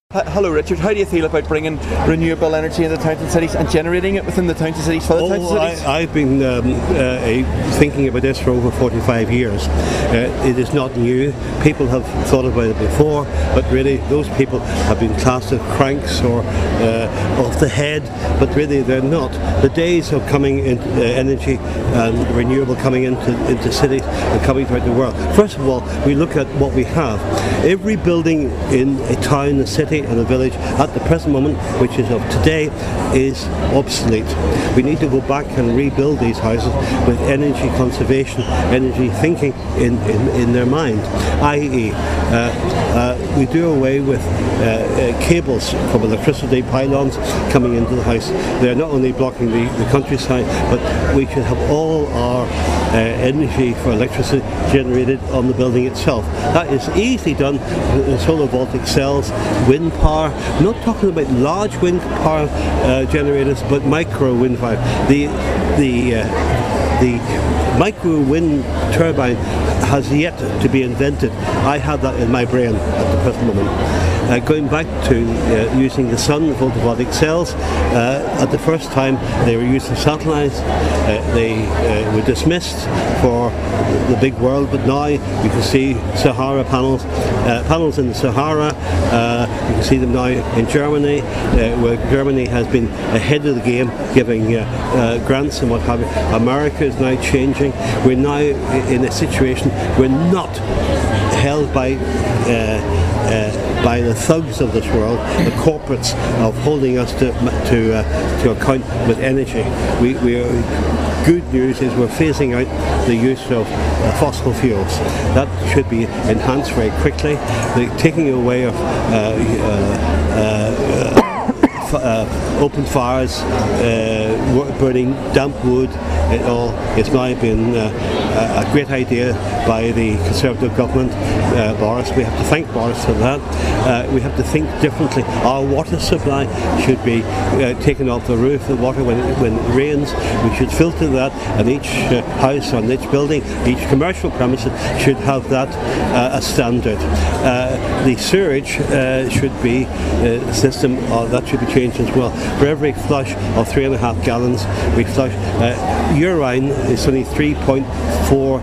Hello Richard, how do you feel about bringing renewable energy into towns and cities and generating it within the towns and cities for the towns and cities? I've been thinking about this for over 45 years. It is not new. People have thought about it before, but really those people have been classed as cranks or off the head, but really they're not. The days of coming in energy and renewable coming into cities and coming throughout the world. First of all, we look at what we have. Every building in a town, a city and a village at the present moment, which is of today, is obsolete. We need to go back and rebuild these houses with energy conservation, energy thinking in their mind, i.e. We do away with cables from electricity pylons coming into the house. They're not only blocking the countryside, but we should have all our energy for electricity generated on the building itself. That is easily done with solar voltaic cells, wind power. I'm not talking about large wind power generators, but micro wind power. The micro wind turbine has yet to be invented. I have that in my brain at the present moment. Going back to using the sun photovoltaic cells, at the first time they were using satellites. They were dismissed for the big world, but now you can see Sahara panels in the Sahara. You can see them now in Germany, where Germany has been ahead of the game, giving grants and what have you. America is now changing. We're now in a situation we're not held by the thugs of this world, the corporates of holding us to account with energy. Good news is we're phasing out the use of fossil fuels. That should be enhanced very quickly. The taking away of open fires, burning damp wood, it all has now been a great idea by the Conservative government, Boris. We have to thank Boris for that. We have to think differently. Our water supply should be taken off the roof. The water, when it rains, we should filter that, and each house and each building, each commercial premises should have that as standard. The sewage should be a system that should be changed as well. For every flush of 3.5 gallons, we flush urine is only 3.4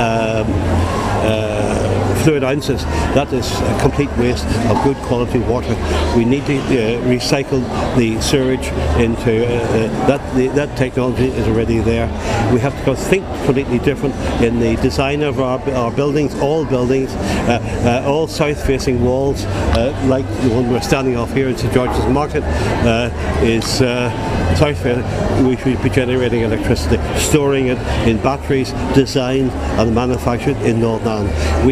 fluid ounces. That is a complete waste of good quality water. We need to recycle the sewage into that technology is already there. We have to think completely different in the design of our buildings, all buildings, all south-facing walls, like the one we're standing off here in St George's Market, is south-facing. We should be generating electricity, storing it in batteries designed and manufactured in Northern Ireland.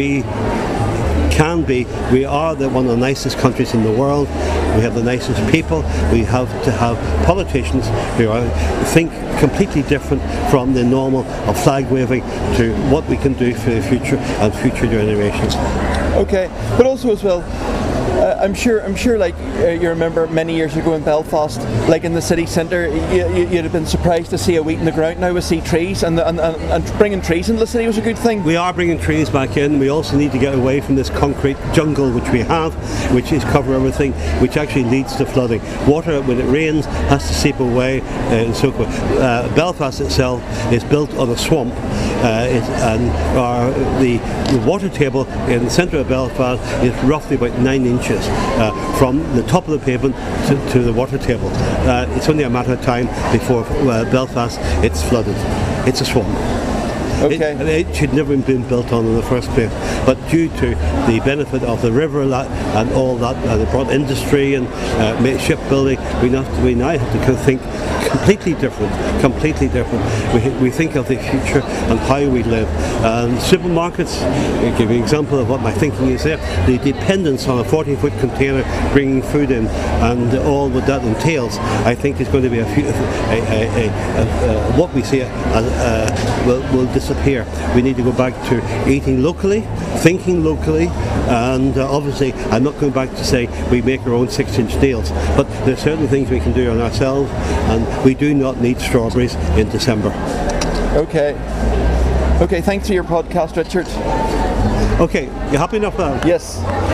We are one of the nicest countries in the world. We have the nicest people. We have to have politicians who think completely different from the normal of flag waving to what we can do for the future and future generations. Okay, but also as well, I'm sure like you remember many years ago in Belfast, like in the city centre, you'd have been surprised to see a wheat in the ground. Now we see trees, and bringing trees into the city was a good thing. We are bringing trees back in. We also need to get away from this concrete jungle which we have, which is cover everything, which actually leads to flooding. Water, when it rains, has to seep away and so forth. Belfast itself is built on a swamp, and the water table in the centre of Belfast is roughly about 9 inches from the top of the pavement to the water table. It's only a matter of time before Belfast it's flooded. It's a swamp. Okay. It should never have been built on in the first place, but due to the benefit of the river and all that, it brought industry and shipbuilding, we now have to think completely different. We think of the future and how we live. Supermarkets, I'll give you an example of what my thinking is there. The dependence on a 40-foot container bringing food in and all what that entails, I think is going to be what we see will disappear. We need to go back to eating locally, thinking locally, and obviously I'm not going back to say we make our own 6-inch nails, but there are certain things we can do on ourselves, and we do not need strawberries in December. Okay, thanks for your podcast, Richard. Okay, you happy enough now? Yes.